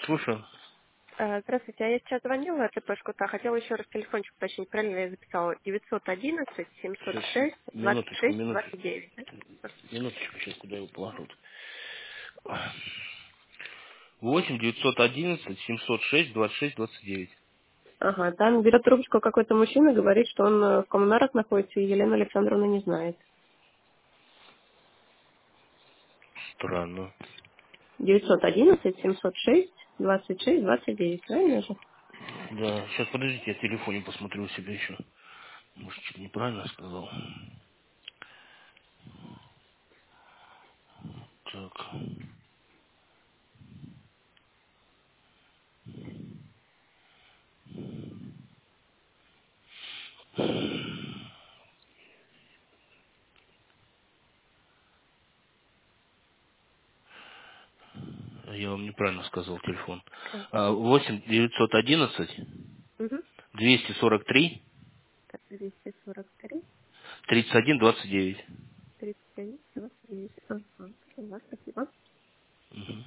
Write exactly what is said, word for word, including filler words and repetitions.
Слушаю. Э, Здравствуйте, а я сейчас звонила от ТПшку, а хотела еще раз телефончик уточнить, правильно я записала? девятьсот одиннадцать семьсот Сейчас, шесть двадцать минуточку, шесть минуточку. двадцать девять. Да? Минуточку, сейчас куда его положу. восемь девятьсот одиннадцать семьсот шесть двадцать шесть двадцать девять. Ага, там берет трубочку какой-то мужчина, говорит, что он э, в коммунарах находится, и Елена Александровна не знает. Странно. девятьсот одиннадцать семьсот шесть двадцать шесть двадцать девять, правильно же? Да, сейчас подождите, я в телефоне посмотрю у себя еще. Может, что-то неправильно сказал. Так. Я вам неправильно сказал телефон. Так. А, восемь девятьсот одиннадцать Угу. двести сорок три двести сорок три тридцать один двадцать девять. тридцать один двадцать девять. Ага, поняла, спасибо.